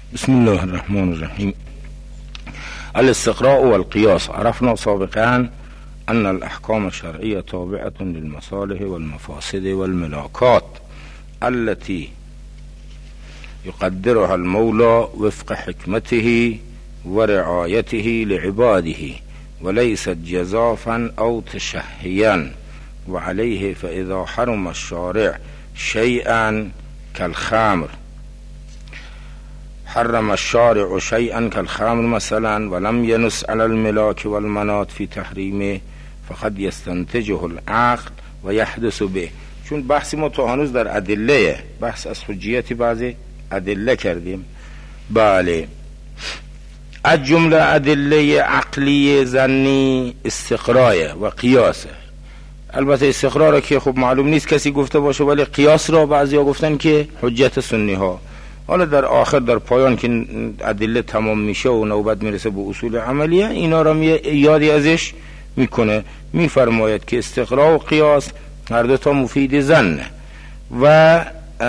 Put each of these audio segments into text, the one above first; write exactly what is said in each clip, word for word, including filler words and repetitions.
بسم الله الرحمن الرحیم. الاستقراء والقياس. عرفنا سابقا أن الأحكام الشرعية تابعة للمصالح والمفاسد والملاكات التي يقدرها المولى وفق حكمته ورعايته لعباده وليست جزافا أو تشهيا، وعليه فإذا حرم الشارع شيئا كالخمر حرم الشارع شيئا كالخمر مثلا ولم ينص على الملاك والمنات في تحريمه فقد يستنتجه العقل و يحدث به. چون بحثی ما تا هنوز در ادله، بحث از حجیت بعضی ادله کردیم. بله، از جمله ادله عقلی ظنی استقرای و قیاسه. البته استقرار را که خب معلوم نیست کسی گفته باشه، ولی قیاس را بعضی ها گفتن که حجت سنی ها. حالا در آخر در پایان که ادله تمام میشه و نوبت میرسه به اصول عملیه، اینا را می یادی ازش میکنه. میفرماید که استقرا و قیاس هر دو تا مفید ظن و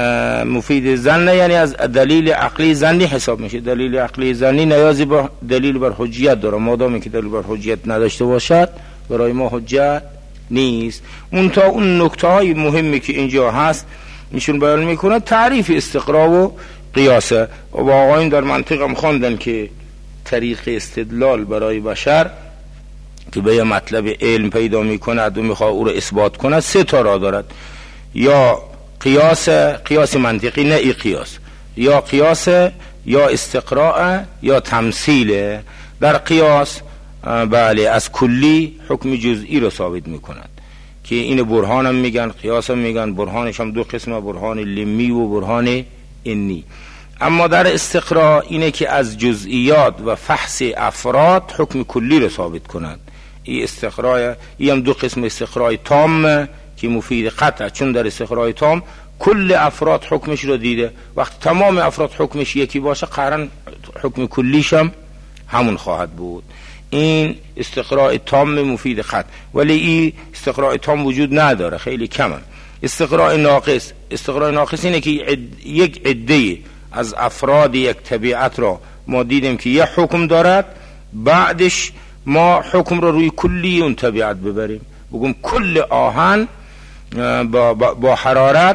مفید ظن یعنی از دلیل عقلی ظنی حساب میشه. دلیل عقلی ظنی نیازی به دلیل بر حجیت داره، مادامی که دلیل بر حجیت نداشته باشد برای ما حجت نیست. اون تا اون نکته های مهمی که اینجا هست ایشون بیان میکنه تعریف استقرا و قیاسه. و آقایون در منطق هم خواندن که طریق استدلال برای بشر که به یه مطلب علم پیدا میکند و میخواد او رو اثبات کند سه تا راه دارد: یا قیاس، قیاس منطقی، نه ای قیاس، یا قیاس، یا استقراء، یا تمثیل. در قیاس بله از کلی حکم جزئی رو ثابت میکند که این برهان هم میگن، قیاس هم میگن. برهانش هم دو قسمه، برهان لمی و برهان انی. اما در استقراء اینه که از جزئیات و فحص افراد حکم کلی رو ثابت کنند. این استقراء، این هم دو قسم: استقراء تام که مفید قطع، چون در استقراء تام کل افراد حکمش رو دیده. وقتی تمام افراد حکمش یکی باشه قرن حکم کلیش هم همون خواهد بود. این استقراء تام مفید قطع، ولی این استقراء تام وجود نداره، خیلی کمه. استقراء ناقص، استقراء ناقص اینه که عد... یک عده از افراد یک طبیعت را ما دیدیم که یک حکم دارد، بعدش ما حکم را روی کلی اون طبیعت ببریم، بگم کل آهن با, با, با حرارت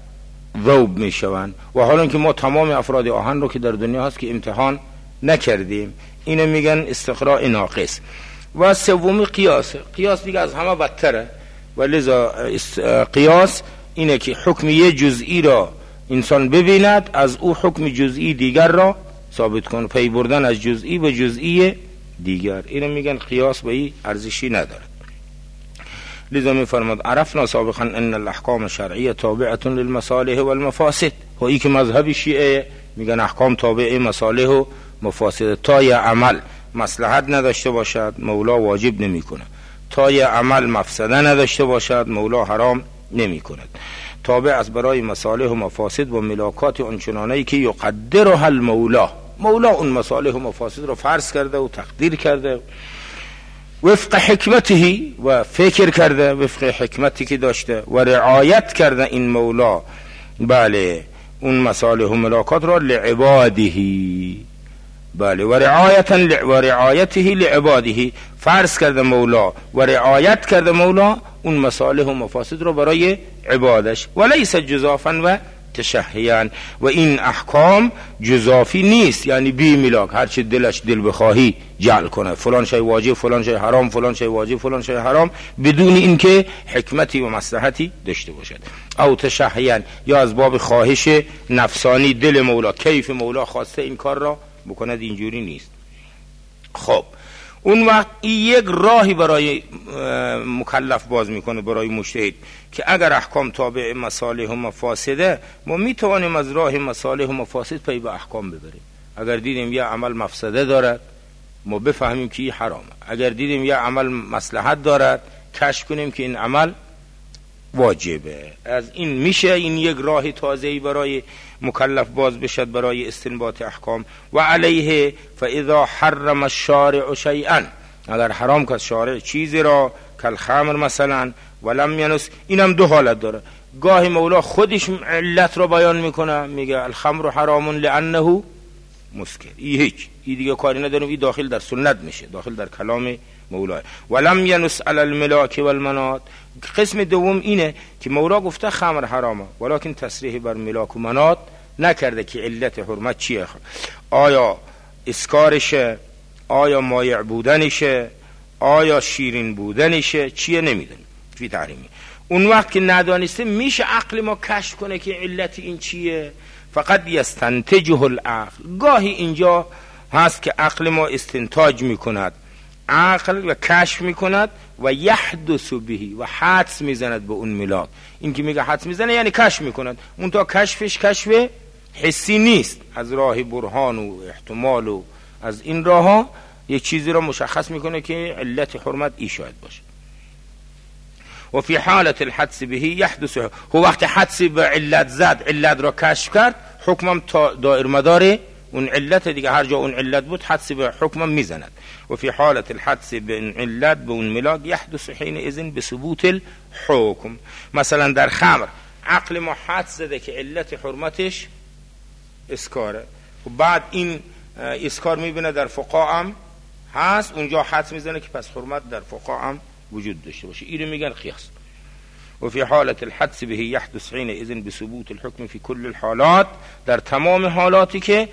ذوب می شوند، و حالا که ما تمام افراد آهن رو که در دنیا هست که امتحان نکردیم. اینو میگن استقراء ناقص. و سومی قیاس. قیاس دیگه از همه بدتره، و لذا قیاس اینه که حکم یه جزئی را انسان ببیند، از او حکم جزئی دیگر را ثابت کن، پی بردن از جزئی به جزئی دیگر. اینو میگن قیاس، به این ارزشی ندارد. لذا میفرماد عرفنا سابقا ان الاحکام الشرعیه تابعه للمصالح والمفاسد. و این که مذهب شیعه میگن احکام تابع مصالح و مفاسد. تا یه عمل مصلحت نداشته باشد مولا واجب نمی کنه، تا یه عمل مفسده نداشته باشد مولا حرام نمی کند. تابع از برای مصالح و مفاسد و ملاکات آنچنانه‌ای که یقدرها المولا، مولا اون مصالح و مفاسد رو فرض کرده و تقدیر کرده وفق حکمتی و فکر کرده وفق حکمتی که داشته و رعایت کرده این مولا بله اون مصالح و ملاکات را لعبادهی، بله و رعایتا و رعایته لعباده، فرض کرده مولا و رعایت کرده مولا اون مصالح و مفاسد رو برای عبادش. و لیس جزافا و تشهیان، و این احکام جزافی نیست، یعنی بی ملاک هر چه دلش دل بخواهی جعل کنه، فلان شی واجب، فلان شی حرام، فلان شی واجب، فلان شی حرام، بدون اینکه حکمتی و مصلحتی داشته باشد. او تشهیان، یا از باب خواهش نفسانی، دل مولا، کیف مولا خواسته این کار را بکند، اینجوری نیست. خب اون وقت این یک راهی برای مکلف باز میکنه، برای مجتهد، که اگر احکام تابع مصالح و مفاسده، ما میتوانیم از راه مصالح و مفاسد پی به احکام ببریم. اگر دیدیم یه عمل مفسده دارد ما بفهمیم که این حرامه، اگر دیدیم یه عمل مصلحت دارد کشف کنیم که این عمل واجبه. از این میشه این یک راه تازه‌ای برای مکلف باز بشد برای استنباط احکام. و علیه فاذا حرم الشارع شیئا، اگر حرام کرد شارع چیزی را کالخمر مثلا ولم ینس، اینم دو حالت داره. گاهی مولا خودش علت رو بیان میکنه، میگه الخمر حرام لانه مسکر. این هیچ، این دیگه کاری نداریم، این داخل در سنت میشه، داخل در کلام مولا. ولم ینس علی الملاک والمنات. قسم دوم اینه که مولا گفته خمر حرامه ولکن تصریح بر ملاک و منات نکرده که علت حرمت چیه. آیا اسکارشه، آیا مایع بودنشه، آیا شیرین بودنشه، چیه نمیدونیم فی تحریمی. اون وقت که ندانسته میشه عقل ما کشف کنه که علت این چیه. فقط یستنتجه العقل. گاهی اینجا هست که عقل ما استنتاج میکند، عقل و کشف میکند و یحدث بهی و حدس میزند به اون ملاک. این که میگه حدس میزنه یعنی کشف میکند، اون تا کشفش کشف حسی نیست، از راه برهان و احتمال و از این راه ها یک چیزی را مشخص میکنه که علت حرمت ای شاید باشه. و فی حالت الحدس بهی یحدث. هو وقت حدسی به علت زد، علت را کشف کرد، حکمم تا دائر مدار اون علت دیگه، هر جا اون علت بود حدسی به حکمم میزند. و فی حالت الحدس به اون علت به اون ملاک یحدث حین اذن به ثبوت الحکم. مثلا در خمر عقل ما حدس زده که علت حرمتش اسکاره و بعد این اسکار میبینه در فقاع هم هست، اونجا حدس میزنه که پس حرمت در فقاع هم وجود داشته باشه. اینو میگن قیاس. و فی حالت الحدس به یحدث حین اذن بثبوت الحکم فی کل الحالات. در تمام حالاتی که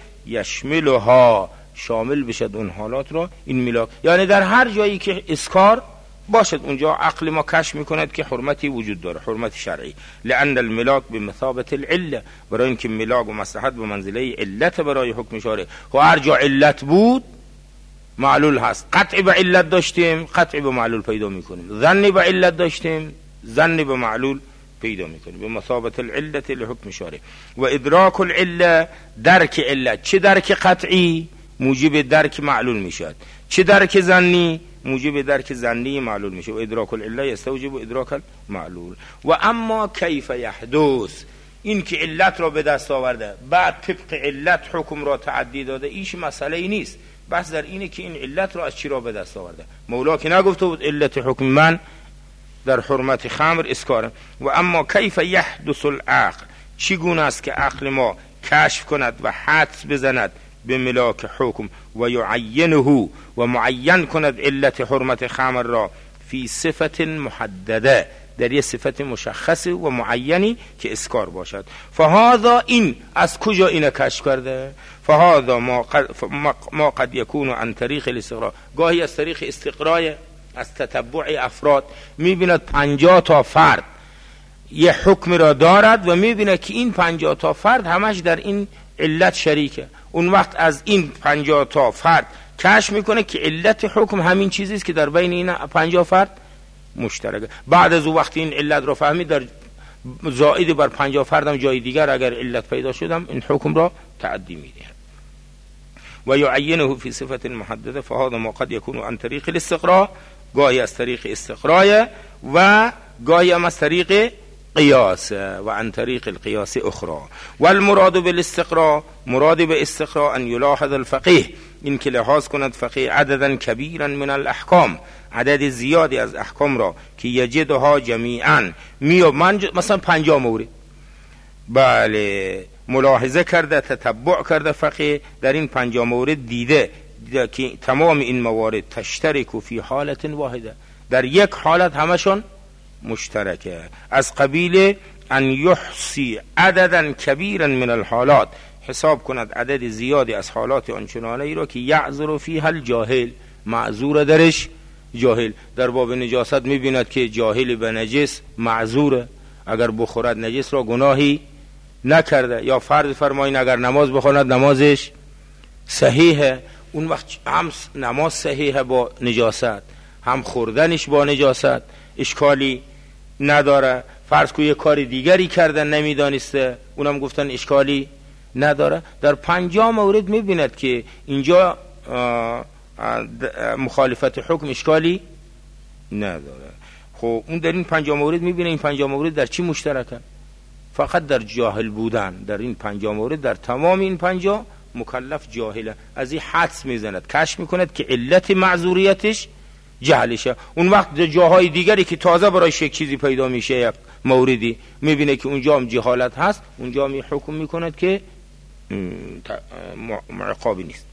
یشملها شامل بشد اون حالات رو این ملاک، یعنی در هر جایی که اسکار باشد اونجا عقل ما کشف میکند که حرمتی وجود داره، حرمت شرعی. لان الملاک بمثابه العله. برای اینکه ملاک و مصلحت به منزله علت برای حکم شارع. و هر جا علت بود معلول هست. قطعی به علت داشتیم، قطعی به معلول پیدا میکنیم. ظنی به علت داشتیم، ظنی به معلول پیدا میکنیم. به مثابه العله لحکم شارع. و ادراک العله، درک علت، چه درک قطعی موجب درک معلول میشد، چه درک ظنی موجب درک ظنی معلول میشه. و ادراک العله یستوجب ادراک المعلول. و اما کیف یحدث، این که علت را به دست آورده بعد طبق علت حکم را تعدی داده، ایش مسئله ای نیست. بحث در اینه که این علت را از چی را به دست آورده. مولا که نگفته بود علت حکم من در حرمت خمر اسکاره. و اما کیف یحدث العقل، چگونه است که عقل ما کشف کند و حدس بزند به ملاک حکم و یعینه و معین کند علت حرمت خمر را فی صفت محدده، در یه صفت مشخص و معینی که اسکار باشد. فهذا، این از کجا اینه کشف کرده؟ فهذا ما قد, ما قد یکون عن طریق الاستقراء. گاهی از طریق استقراء، از تتبع افراد میبیند پنجاه تا فرد یه حکم را دارد و میبیند که این پنجاه تا فرد همش در این علت شریکه. اون وقت از این پنجاه تا فرد کشف میکنه که علت حکم همین چیزی است که در بین این پنجاه فرد مشترکه. بعد از اون وقت این علت را فهمید، در زائد بر پنجاه فردم جای دیگر اگر علت پیدا شدم این حکم را تعدی میده. و یعینه فی صفت محدده. فهذا ما قد یکون عن طریق الاستقراء، گاهی از طریق استقراء و گاهی هم از طریق قیاس و عن طریق القیاس اخرى. والمراد بالاستقراء، مراد به استقراء ان یلاحظ الفقیه، این که لحاظ کند فقیه عددا کبیرا من الاحکام، عدد زیادی از احکام را که یجدها جمیعا میو من مثلا پنجاه مورد بله ملاحظه کرده، تتبع کرده فقیه در این پنجاه مورد دیده, دیده که تمام این موارد تشترک فی حالت واحده، در یک حالت همشون مشترکه. از قبیل ان یحصی عددا کبیرا من الحالات، حساب کند عدد زیادی از حالات آنچنانه ای را که یعذر فیها الجاهل، معذور درش جاهل. در باب نجاست میبیند که جاهل به نجس معذوره، اگر بخورد نجس را گناهی نکرده. یا فرض فرمایین اگر نماز بخواند نمازش صحیحه، اون وقت هم نماز صحیحه با نجاست، هم خوردنش با نجاست اشکالی نداره. فرض کو یه کار دیگری کردن نمیدانسته، اونم گفتن اشکالی نداره. در پنجاه مورد میبیند که اینجا مخالفت حکم اشکالی نداره. خب اون در این پنجاه مورد میبینه این پنجاه مورد در چی مشترکن؟ فقط در جاهل بودن. در این پنجاه مورد، در تمام این پنجاه مکلف جاهله. از این حدس میزند، کشف میکند که علت معذوریتش جهلشه. اون وقت جاهای دیگری که تازه برایش یک چیزی پیدا میشه، یک موردی میبینه که اونجا هم جهالت هست، اونجا می حکم میکند که عقابی نیست.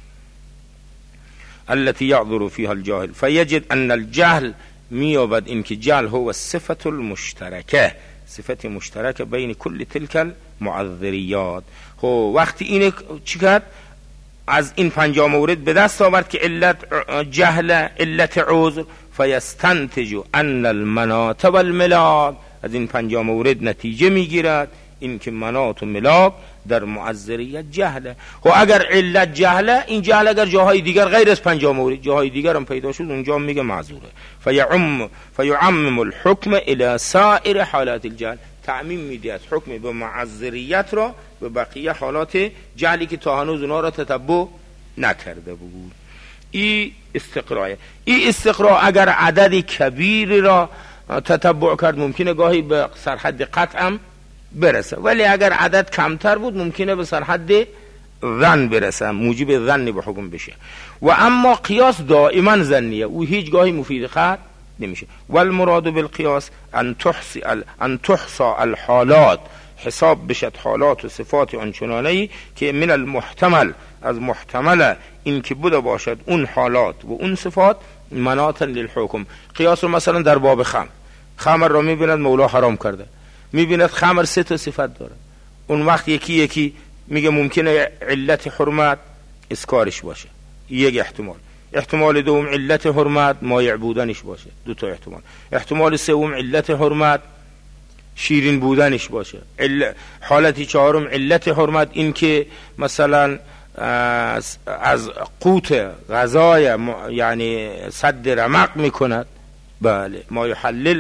التي يعذر فيها الجاهل فيجد ان الجهل میابد این که جهل هو صفت المشترکه، صفت مشترک بین کل تلک المعذریات. خب وقتی این چی کرد؟ از این پنجاه مورد به دست آورد که علت جهل، علت عذر، فیستنتج ان المناط والملاک، از این پنجاه مورد نتیجه میگیرد این که مناط و ملاک در معذریت جهله. خب اگر علت جهله، این جهل اگر جاهای دیگر غیر از پنجاه مورد جاهای دیگر هم پیدا شد، اونجا میگه معذوره. فیعم فیعمم الحکم الى سائر حالات الجهل، تعمیم میدهد حکم به معذریت را به بقیه حالات جهلی که تا هنوز اونا را تتبع نکرده بود. این استقراء. این استقراء اگر عدد کبیر را تتبع کرد ممکنه گاهی به سرحد قطع هم برسه، ولی اگر عدد کمتر بود ممکنه به سرحد ظن برسه، موجب ظن به حکم بشه. و اما قیاس دائما ظنیه، او هیچ گاهی مفید خط نمیشه. والمراد بالقیاس ان تحصی ان تحصى الحالات، حساب بشد حالات و صفات آنچنانه‌ای که من المحتمل، از محتمل این که بوده باشد اون حالات و اون صفات مناطا للحکم. قیاس رو مثلا در باب خمر، خمر را میبیند مولا حرام کرده، میبیند خمر سه تا صفت داره، اون وقت یکی یکی میگه ممکنه علت حرمت اسکارش باشه، یک احتمال. احتمال دوم علت حرمت مایع بودنش باشه، دو تا احتمال. احتمال سوم علت حرمت شیرین بودنش باشه. عل... حالتی چهارم علت حرمت این که مثلا از, از قوت غذای م... یعنی صد رمق میکند، بله ما یحلل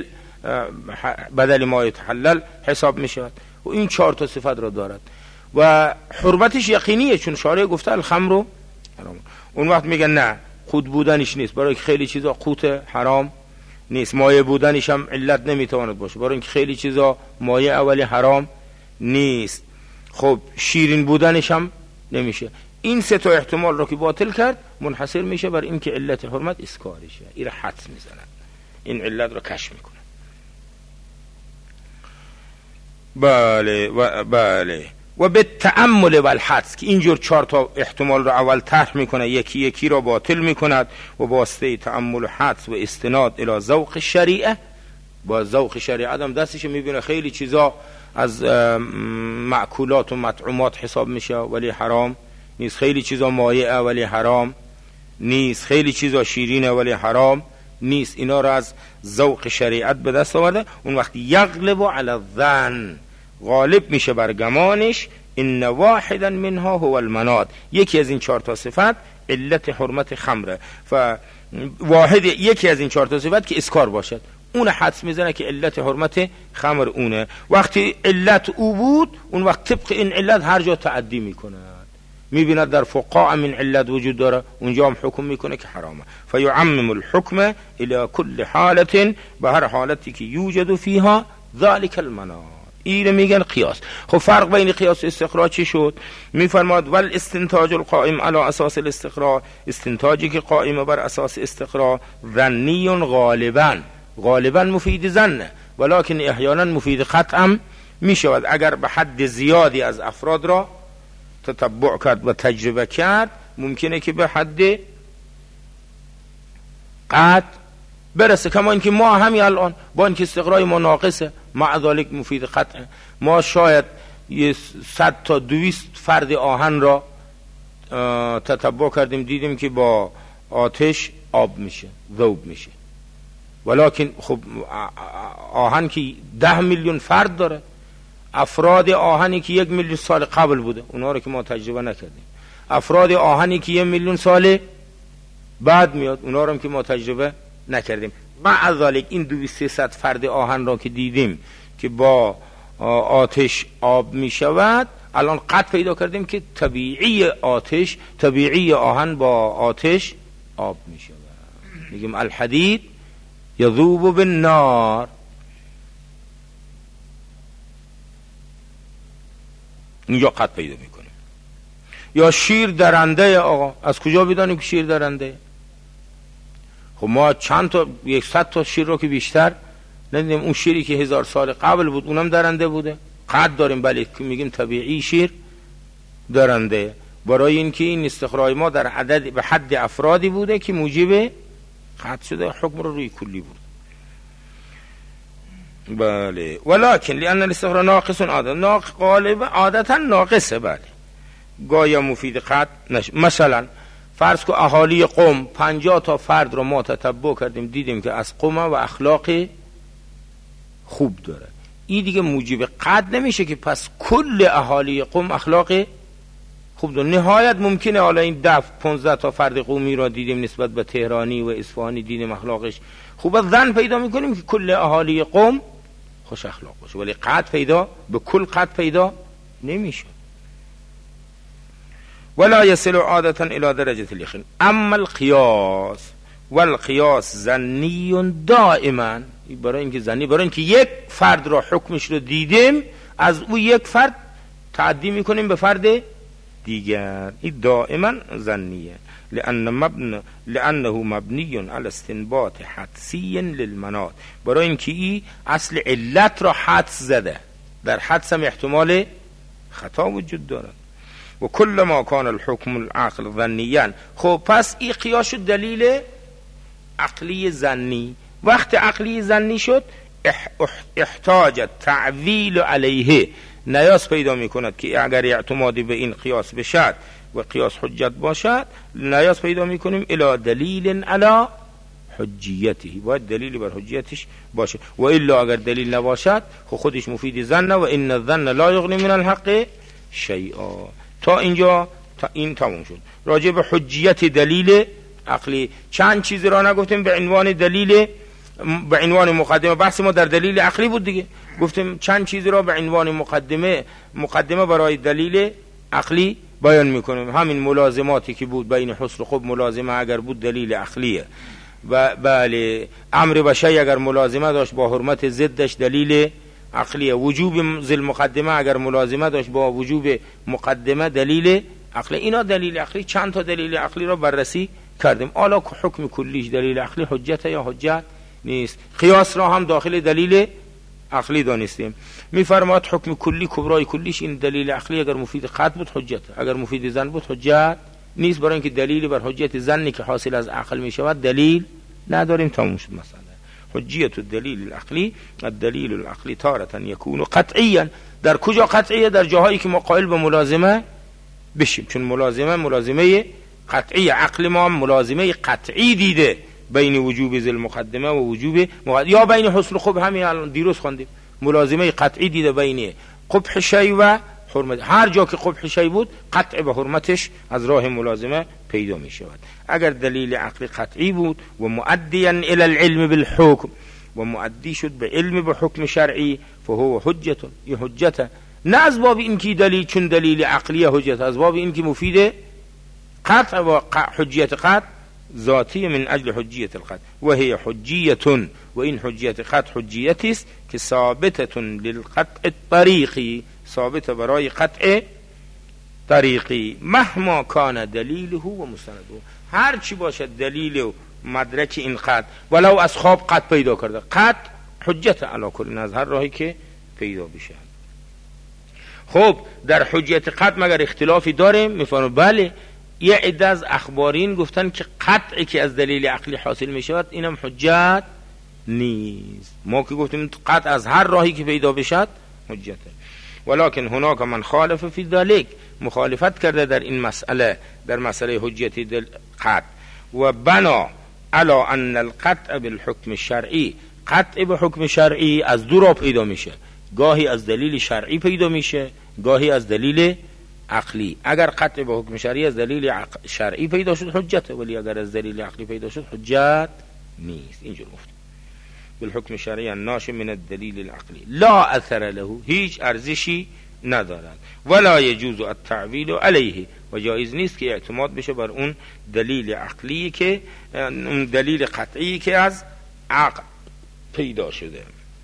بدل ما یتحلل حساب میشود و این چهار تا صفت را دارد و حرمتش یقینیه، چون شارع گفته الخمر حرام. اون وقت میگن نه خود بودنش نیست، برای که خیلی چیزا قوت حرام نیست، مایع بودنش هم علت نمیتواند باشه، برای اینکه خیلی چیزا مایع اولی حرام نیست. خب شیرین بودنش هم نمیشه. این سه تا احتمال رو که باطل کرد منحصر میشه بر این که علت حرمت اسکارشه، این حدس میزنن، این علت رو کشف میکنه. بله و بله و به تأمل و الحدس که اینجور چهار تا احتمال رو اول طرح میکنه، یکی یکی رو باطل میکند و واسطه تأمل و حدس و استناد الی ذوق شریعه، با ذوق شریعت هم دستش میبینه خیلی چیزا از معکولات و مطعومات حساب میشه ولی حرام نیست، خیلی چیزا مایعه ولی حرام نیست، خیلی چیزا شیرینه ولی حرام نیست. اینا رو از ذوق شریعت به دست آورده. اون وقت یغلب علی الظن، غالب میشه بر گمانش، ان واحدا منها هو المناط، یکی از این چهار تا صفت علت حرمت خمره. ف واحد یکی از این چهار تا صفت که اسکار باشد، اون حدس میزنه که علت حرمت خمر اونه. وقتی علت او بود اون وقت طبق این علت هر جا تعدی میکنه، میبیند در فقاع من علت وجود داره، اونجا هم حکم میکنه که حرامه. فیعمم الحکم الى کل حالت، به هر حالتی که یوجد فیها ذلك المناط. این میگن قیاس. خب فرق بین قیاس و استقراء چی شد؟ میفرماد ول استنتاج القائم علی اساس الاستقراء، استنتاجی که قائم بر اساس استقراء ظنی غالبا، غالبا مفید ظنه ولکن احیانا مفید قطعا میشود. اگر به حد زیادی از افراد را تتبع کرد و تجربه کرد ممکنه که به حد قطع برسه. کما اینکه ما همین الان با اینکه استقرای ما ناقصه مع ذلك مفید قطع، ما شاید یه صد تا دویست فرد آهن را تتبع کردیم دیدیم که با آتش آب میشه، ذوب میشه، ولکن خب آهن که ده میلیون فرد داره، افراد آهنی که یک میلیون سال قبل بوده اونا رو که ما تجربه نکردیم، افراد آهنی که یک میلیون سال بعد میاد اونا رو که ما تجربه نکردیم. مع ذلك این دویست سیصد فرد آهن را که دیدیم که با آتش آب می شود، الان قطع پیدا کردیم که طبیعی آتش، طبیعی آهن با آتش آب می شود. میگیم الحدید یذوب بالنار. اینجا قطع پیدا میکنیم. یا شیر درنده، آقا از کجا بدانیم که شیر درنده؟ خب ما چند تا یکصد تا شیر رو که بیشتر ندیدیم. اون شیری که هزار سال قبل بود اونم درنده بوده، قطع داریم، بله میگیم طبیعی شیر دارنده، برای اینکه این استخراج ما در عدد به حد افرادی بوده که موجب قطع شده، حکم رو روی کلی بود. بله. ولکن لأن الاستخراج ناقص عادت، ناقص غالب عادتا ناقصه. بله گایا مفید قطع نشه. مثلا فرض کو اهالی قوم پنجاه تا فرد رو ما تتبع کردیم، دیدیم که از قوم و اخلاق خوب داره، این دیگه موجب قطع نمیشه که پس کل اهالی قوم اخلاق خوب داره. نهایت ممکنه حالا این ده پانزده تا فرد قومی را دیدیم نسبت به تهرانی و اصفهانی دیدیم اخلاقش خوبه، ظن پیدا میکنیم که کل اهالی قوم خوش اخلاق باشه، ولی قطع پیدا به کل قطع پیدا نمیشه. ولا يصل عادة الى درجة اليقين. اما القياس والقياس ظنی دائما، برای اینکه ظنی، برای اینکه یک فرد را حکمش رو دیدیم از او یک فرد تعدی میکنیم به فرد دیگر، این دائما ظنیه. لأن مبن لأنه مبنی على استنباط حدسی للمناط، برای اینکه این اصل علت را حدس زده، در حدس هم احتمال خطا وجود دارد. و کل ما کان الحکم العقل ظنیاً، خب پس این قیاس شد دلیل عقلی ظنی. وقت عقلی ظنی شد احتاج تعویل علیه، نیاز پیدا میکند که اگر اعتمادی به این قیاس بشد و قیاس حجت باشد، نیاز پیدا میکنیم الی دلیل علی حجیته، باید دلیلی بر حجیتش باشه. و الا اگر دلیل نباشد خب خودش مفید ظن، و ان الظن لا یغنی من الحق شیئا. تا اینجا تا این تموم شد راجع به حجیت دلیل عقلی. چند چیزی را نگفتیم به عنوان دلیل، به عنوان مقدمه. بحث ما در دلیل عقلی بود دیگه، گفتیم چند چیزی را به عنوان مقدمه مقدمه برای دلیل عقلی بیان میکنیم. همین ملازماتی که بود بین حسن و خوب، ملازمه اگر بود دلیل عقلیه، و بله امر به شیء اگر ملازمه داشت با حرمت ضدش دلیل عقلیه. وجوب ذل مقدمه اگر ملازمه داشت با وجوب مقدمه دلیل عقلی. اینا دلیل عقلی، چند تا دلیل عقلی را بررسی کردیم. حالا حکم کلیش دلیل عقلی حجت یا حجت نیست. قیاس را هم داخل دلیل عقلی دانستیم. میفرماد حکم کلی کبرای کلیش این دلیل عقلی اگر مفید قطع بود حجت، اگر مفید ظن بود حجت نیست، برای اینکه دلیلی بر حجت ظنی که حاصل از عقل میشود دلیل نداریم. تموم شد مثلا. حجیت الدلیل العقلی، الدلیل العقلی تارة یکون قطعیا. در کجا قطعیه؟ در جاهایی که ما قائل به ملازمه بشیم، چون ملازمه ملازمه قطعی، عقل ما ملازمه قطعی دیده بین وجوب ذل مقدمه و وجوب مقدمه، یا بین حسن خوب، همین الان دیروز خواندیم ملازمه قطعی دیده بین قبح شی و حرمت. هر جا که قبح شی بود قطع به حرمتش از راه ملازمه پیدا می شود. اگر دلیل عقلی قطعی بود و مؤدیا الى العلم بالحکم، و مؤدی شد به علم به حکم شرعی، فهو حجت، یه حجت، نه از باب اینکه دلیل چون دلیل عقلی حجت، از باب اینکه مفید قطع و حجیت قطع ذاتی من اجل حجیت القطع، و هی حجیت، و این حجیت قطع حجیتی است که ثابتة للقطع الطریقی، ثابت برای قطع طریقی، مهما کان دلیله و مستنده، هر چی باشد دلیل و مدرک این قطع، ولو از خواب قطع پیدا کرده، قطع حجت علی کل، از هر راهی که پیدا بشه. خب در حجیت قطع مگر اختلافی داریم؟ میفرمایم بله. یه عده از اخبارین گفتن که قطعی که از دلیل عقلی حاصل میشود اینم حجت نیست. ما که گفتیم قطع از هر راهی که پیدا بشد حجته. ولكن هناك من خالف فی ذلك، مخالفت کرده در این مسئله، در مسئله حجیت قطع، و بنا علی ان القطع بالحکم الشرعی، قطع به حکم شرعی از دو راه پیدا میشه، گاهی از دلیل شرعی پیدا میشه، گاهی از دلیل عقلی. اگر قطع به حکم شرعی از دلیل شرعی پیدا شد حجته، ولی اگر از دلیل عقلی پیدا شد حجت نیست. اینجور گفت بالحکم شرعی الناشئ من الدلیل العقلی لا اثر له، هیچ ارزشی ندارد، ولا يجوز التعویل علیه، و جایز نیست که اعتماد بشه بر اون دلیل عقلی که اون دلیل قطعی که از عقل پیدا شده.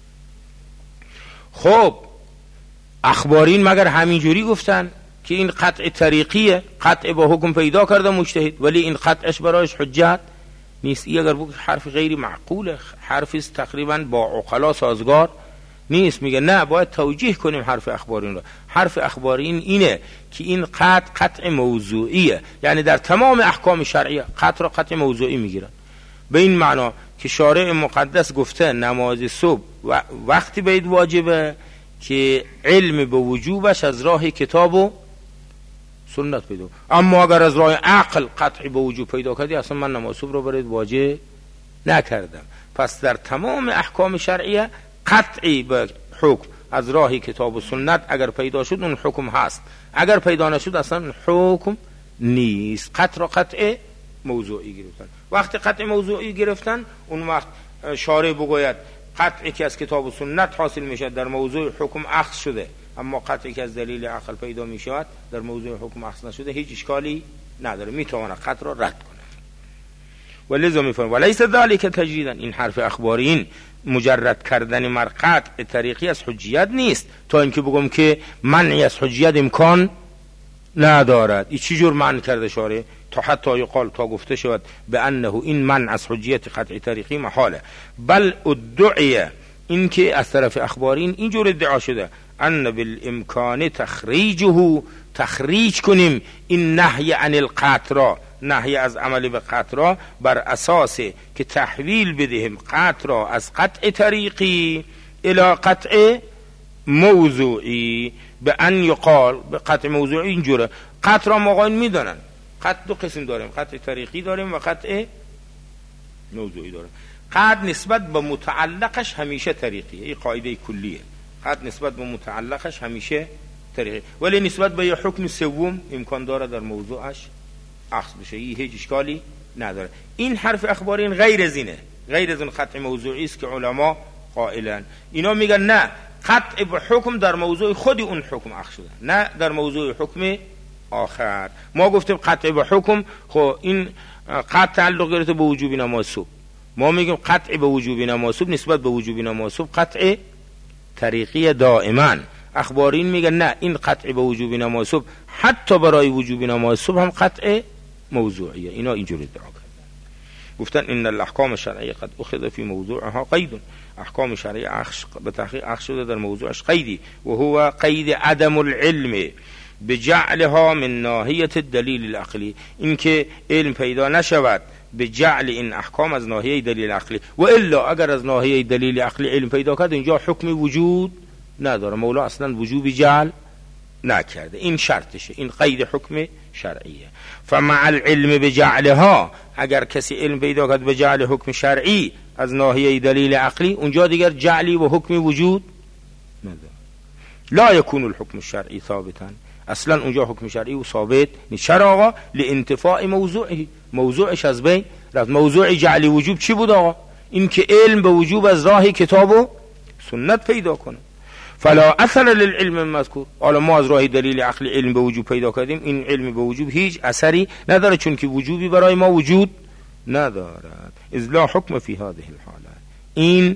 خب اخبارین مگر همینجوری گفتن که این قطع طریقیه، قطع با حکم پیدا کرده مجتهد، ولی این قطعش برایش حجت نیست؟ ای اگر بود حرف غیر معقوله، حرفی تقریبا با عقلا سازگار نیست. میگه نه، باید توجیه کنیم حرف اخبارین رو. حرف اخبارین اینه که این قطع قطع موضوعیه، یعنی در تمام احکام شرعیه قطع را قطع موضوعی میگیرن، به این معنا که شارع مقدس گفته نماز صبح و وقتی باید واجبه که علم به وجوبش از راه کتاب و سنت پیدا، اما اگر از راه عقل قطعی به وجوب پیدا کردی اصلا من نماز صبح رو برات واجب نکردم. پس در تمام احکام شرعیه قطعی به حکم از راه کتاب و سنت اگر پیدا شد اون حکم هست، اگر پیدا نشد اصلا حکم نیست. قطع را قطع موضوعی گرفتن. وقتی قطع موضوعی گرفتن اون وقت شارع بگوید قطعی که از کتاب و سنت حاصل میشه در موضوع حکم اخذ شده، اما قطعی که از دلیل عقل پیدا میشود در موضوع حکم اخذ نشده هیچ اشکالی نداره، میتونه قطع را رد کنه. ولذا میفرماید ولیس ذلک تجریدا، این حرف اخبارین مجرد کردن مر قطع طریقی از حجیت نیست، تا اینکه بگم که منعی از حجیت امکان ندارد. این چی جور منع کرده شارع؟ تا حتی یقال تا گفته شود به انه این منع از حجیت قطع طریقی محاله، بل ادعی، این که از طرف اخبارین اینجور ادعا شده ان بالامکان تخریجه، تخریج کنیم این نهی عن القطع را، نهی از عمل به قطع را، بر اساس که تحویل بدهیم قطع را از قطع طریقی الى قطع موضوعی، به ان یقال به قطع موضوعی. اینجوره قطع را مقاین میدانن، قطع دو قسم داریم، قطع طریقی داریم و قطع موضوعی داریم. قطع نسبت به متعلقش همیشه طریقیه، این قاعده کلیه، قطع نسبت به متعلقش همیشه طریقی، ولی نسبت به یه حکم سوم امکان داره در موضوعش اخذ بشه، این هیچ اشکالی نداره. این حرف اخبارین غیر از اینه، غیر از اون قطع موضوعی است که علما قائلن. اینا میگن نه، قطع به حکم در موضوع خود اون حکم اخذ شده، نه در موضوع حکم آخر. ما گفتیم قطع به حکم، خب این قطع تعلق گرفته به وجوب نماز صبح، ما میگیم قطع به وجوب نماز صبح نسبت به وجوب نماز صبح قطع طریقی دائما. اخبارین میگن نه، این قطع به وجوب نماز صبح حتی برای وجوب نماز صبح هم قطع موضوعیه. اینا اینجوری ادعا کردن، گفتن ان الاحکام الشرعیه قد اخذ فی موضوعها قید، احکام شرعی به تحقیق اخذ شده در موضوعش قیدی، و هو قید عدم العلم بجعلها من ناحیه الدلیل العقلی، این که علم پیدا نشود به جعل این احکام از ناحیه دلیل عقلی، و الا اگر از ناحیه دلیل عقلی علم پیدا کرد اینجا حکم وجود نداره، مولا اصلا وجوبی جعل نکرده. این شرطشه، این قید حکم شرعیه. فمع العلم بجعلها، اگر کسی علم پیدا کرد به جعل حکم شرعی از ناحیه دلیل عقلی، اونجا دیگر جعلی و حکم وجود نداره. لا یکون الحکم الشرعی ثابتا، اصلا اونجا حکم شرعی و ثابت نیست. چرا آقا؟ لانتفاع موضوعی، موضوعش از بین رفت. موضوع جعلی وجوب چی بود آقا؟ این که علم به وجوب از راه کتاب و سنت پیدا کنه. فلا اثر للعلم مذکور، حالا ما از راه دلیل عقلی علم به وجوب پیدا کردیم، این علم به وجوب هیچ اثری نداره، چون که وجوبی برای ما وجود ندارد. اذ لا حکم فی هذه الحاله. این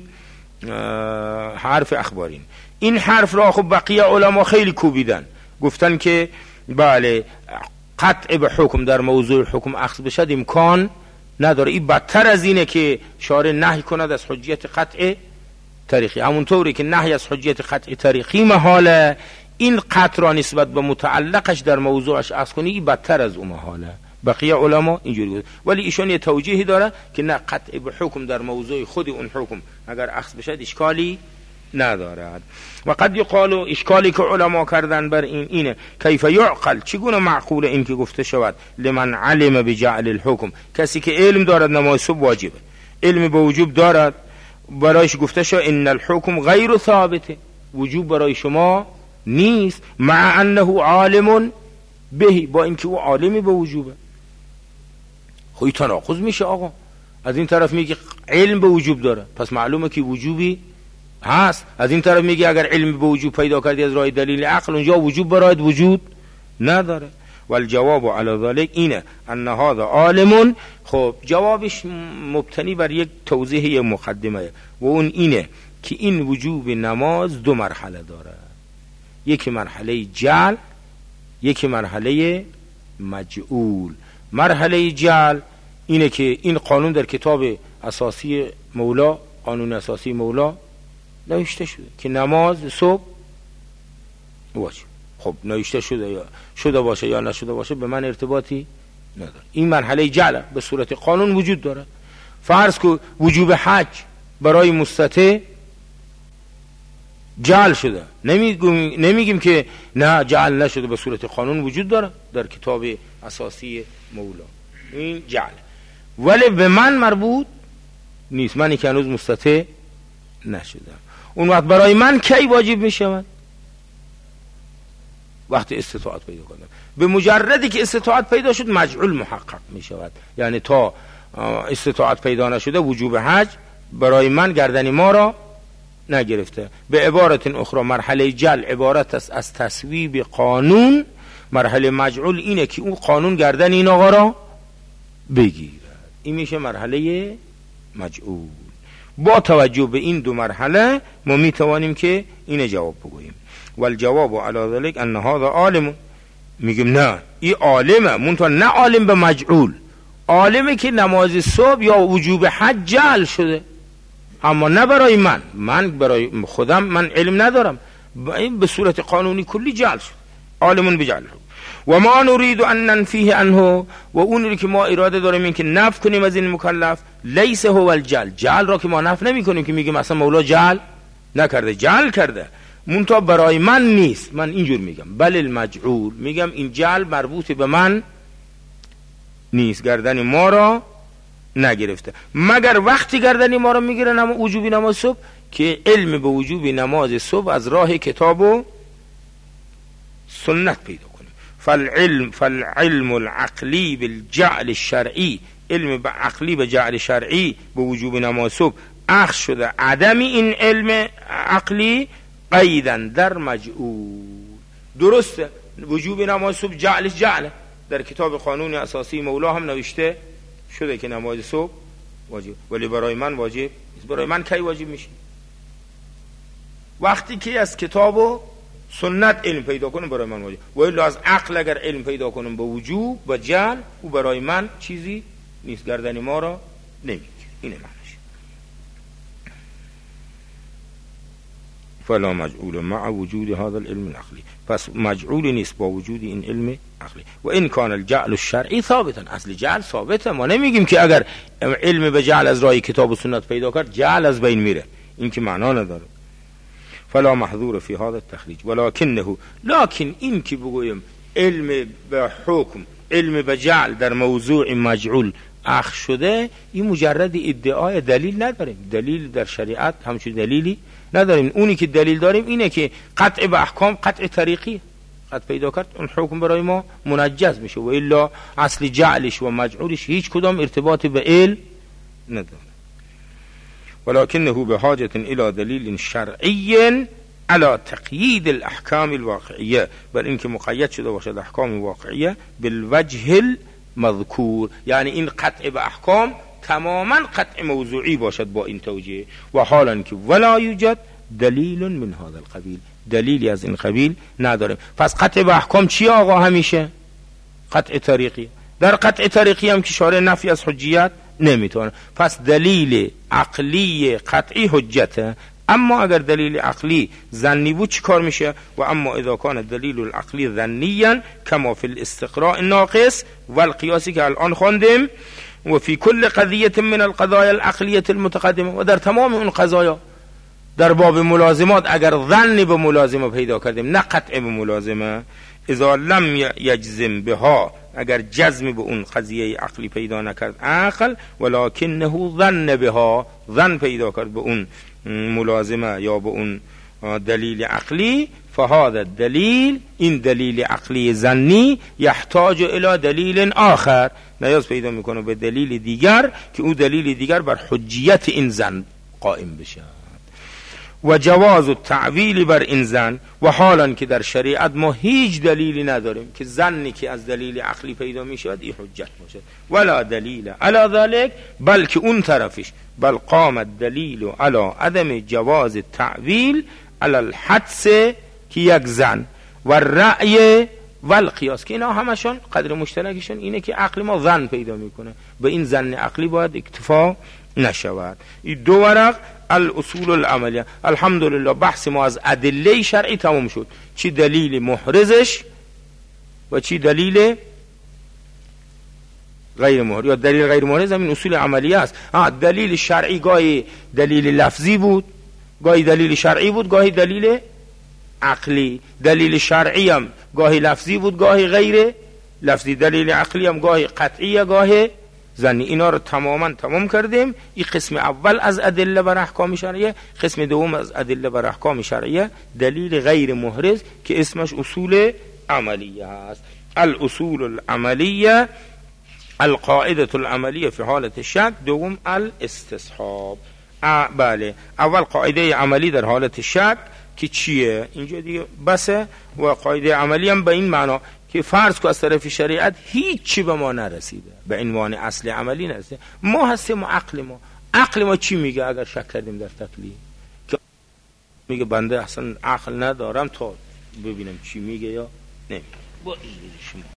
حرف اخبارین. این حرف را خب بقیه علما خیلی کوبیدن، گفتن که بله قطع به حکم در موضوع حکم اخذ بشد امکان نداره. این بدتر از اینه که شارع نهی کند از حجیت قطع طریقی، همونطوری که نهی از حجیت قطع طریقی محاله، این قطع را نسبت به متعلقش در موضوعش اخذ کنی این بدتر از اون محاله. بقیه علما اینجوری بود، ولی ایشون یه توجیهی داره که نه، قطع به حکم در موضوع خود اون حکم اگر اخذ بشد اشکالی ندارد. و قد یقال، اشکالی که علما کردن بر این اینه کیف یعقل، چگونه معقول این که گفته شود لمن علم بجعل الحکم، کسی که علم دارد نماز صبح واجبه، علم به وجوب دارد، برایش گفته شد ان الحکم غیر ثابته، وجوب برای شما نیست، مع انه عالم به، با اینکه او عالمی به وجوبه. خوی تناقض میشه آقا، از این طرف میگه علم به وجوب داره پس معلومه که وجوبی هست، از این طرف میگه اگر علم به وجوب پیدا کردی از راه دلیل عقل اونجا وجوب برایت وجود نداره. والجواب علی ذلك اینه ان هذا عالم. خب جوابش مبتنی بر یک توضیح مقدمه و اون اینه که این وجوب نماز دو مرحله داره، یکی مرحله جعل، یکی مرحله مجعول. مرحله جعل اینه که این قانون در کتاب اساسی مولا، قانون اساسی مولا نوشته شده که نماز صبح واجب. خب نوشته شده یا شده باشه یا نشده باشه به من ارتباطی نداره. این مرحله جعل به صورت قانون وجود داره. فرض که وجوب حج برای مستطیع جعل شده، نمیگیم نمیگیم که نه جعل نشده، به صورت قانون وجود داره در کتاب اساسی مولا این جعل، ولی به من مربوط نیست، منی که هنوز مستطیع نشدم. اون وقت برای من کی واجب می شود؟ وقتی استطاعت پیدا کنم. به مجردی که استطاعت پیدا شد مجعول محقق می شود. یعنی تا استطاعت پیدا نشده وجوب حج برای من گردن ما را نگرفته. به عبارت اخرى مرحله جل عبارت است از تصویب قانون. مرحله مجعول اینه که اون قانون گردن این آقا را بگیرد. این میشه مرحله مجعول. با توجه به این دو مرحله ما میتوانیم که این جواب بگوییم. والجواب علی ذلك ان هذا عالم. میگیم نه این عالمه، منتها نه عالم به مجعول، عالمه که نماز صبح یا وجوب حج جعل شده، اما نه برای من. من برای خودم من علم ندارم، این به صورت قانونی کلی جعل شد. عالمون بجعل و ما نريد ان ننفيه عنه، و اون که ما اراده داریم این که نفی کنیم از این مکلف. لیس هو الجعل، جعل را که ما نفی نمی کنیم که میگیم اصلا مولا جعل نکرده، جعل کرده، منتها برای من نیست. من اینجور میگم بل المجعول، میگم این جعل مربوط به من نیست، گردن ما را نگرفته، مگر وقتی گردن ما را میگیره نما وجوبی نماز صبح که علم به وجوبی نماز صبح از راه کتاب و سنت پیدا کنیم. فالعلم فالعلم العقلی بالجعل الشرعی، علم به عقلی به جعل شرعی به وجوب نماز صبح اخذ شده. عدم این علم عقلی قیدن در مجعول. درسته وجوب نماز صبح جعلش جعله، در کتاب قانون اساسی مولا هم نوشته شده که نماز صبح واجب، ولی برای من واجب. برای من کی واجب میشه؟ وقتی که از کتاب و سنت علم پیدا کنم برای من واجب، و الا از عقل اگر علم پیدا کنم به وجوب و جعل او برای من چیزی نیست، گردن ما را نمیگیره. اینه معنیش. فلا مجعول مع وجود هذا العلم العقلی، پس مجعول نیست با وجود این علم عقلی. و این کان الجعل الشرعی ثابتا، اصل جعل ثابته، ما نمیگیم که اگر علم به جعل از راه کتاب و سنت پیدا کرد جعل از بین میره، این که معنا نداره. فلا محظور فی هذا التخریج ولکنه، لکن این که بگویم علم به حکم علم به جعل در موضوع مجعول اخذ شده، این مجرد ادعای دلیل نداریم، دلیل در شریعت همچون دلیلی نداریم. اونی که دلیل داریم اینه که قطع به احکام قطع طریقی، قطع پیدا کرد اون حکم برای ما منجز میشه، و الا اصل جعلش و مجعولش هیچ کدام ارتباط به علم نداره. ولکنه بحاجة الى دلیل شرعی على تقیید الاحکام الواقعیه، بل اینکه مقید شده باشد احکام واقعیه بالوجه المذکور، یعنی این قطع به احکام تماما قطع موضوعی باشد با این توجیه. و حالا که ولا یوجد دلیل من هذا القبیل، دلیلی از این قبیل نداریم. پس قطع به احکام چی آقا؟ همیشه قطع طریقی. در قطع طریقی هم که شارع نفی از حجیت نمیتونه، پس دلیل عقلی قطعی حجته. اما اگر دلیل عقلی ظنی بود چی کار میشه؟ و اما اذا کان دلیل العقلی ظنیا کما فی الاستقراء الناقص والقیاسی که الان خواندیم، و فی کل قضیه من القضایا العقلیه المتقدمه، و در تمام اون قضایا در باب ملازمات اگر ظنی به ملازمه پیدا کردیم نه قطع به ملازمه، اذا لم یجزم بها، اگر جزم به اون قضیه عقلی پیدا نکرد عقل، ولکنه ظن بها، ظن پیدا کرد به اون ملازمه یا به اون دلیل عقلی، فهذا الدلیل، این دلیل عقلی ظنی، یحتاج الى دلیل آخر، نیاز پیدا میکنه به دلیل دیگر که او دلیل دیگر بر حجیت این ظن قائم بشه. و جواز التعویل بر این ظن، و حالا که در شریعت ما هیچ دلیلی نداریم که ظنی که از دلیل عقلی پیدا میشود این حجت باشد، ولا دلیل علی ذلك، بلکه اون طرفش بل قام الدلیل علی عدم جواز التعویل علی الحدس که یک ظن و رأی و القیاس، که اینا همشون قدر مشترکشون اینه که عقل ما ظن پیدا میکنه، به این ظن عقلی باید اکتفا نشود. این دو ورق الاصول العملیه. الحمدلله بحث ما از ادله شرعی تمام شد، چی دلیل محرزش و چی دلیل غیر محرز. یا دلیل غیر محرز همین اصول عملیه است. ها دلیل شرعی گاهی دلیل لفظی بود، گاهی دلیل شرعی بود، گاهی دلیل عقلی. دلیل شرعی هم گاهی لفظی بود، گاهی غیر لفظی. دلیل عقلی هم گاهی قطعیه، گاهی ظنی. اینا رو تماما تمام کردیم. این قسم اول از ادله بر احکام شرعیه. قسم دوم از ادله بر احکام شرعیه دلیل غیر محرز که اسمش اصول عملیه است. الاصول العملیه القاعده العملیه فی حالت شک. دوم الاستصحاب. بله اول قاعده عملی در حالت شک که چیه؟ اینجا دیگه بسه. و قاعده عملی هم به این معنا که فرض که از طرف شریعت هیچی به ما نرسیده، به عنوان اصل عملی نرسیده، ما هستیم و عقل ما. عقل ما چی میگه اگر شک کردیم در تکلیف؟ که میگه بنده اصلا عقل ندارم تا ببینم چی میگه یا نمیگه. با این شما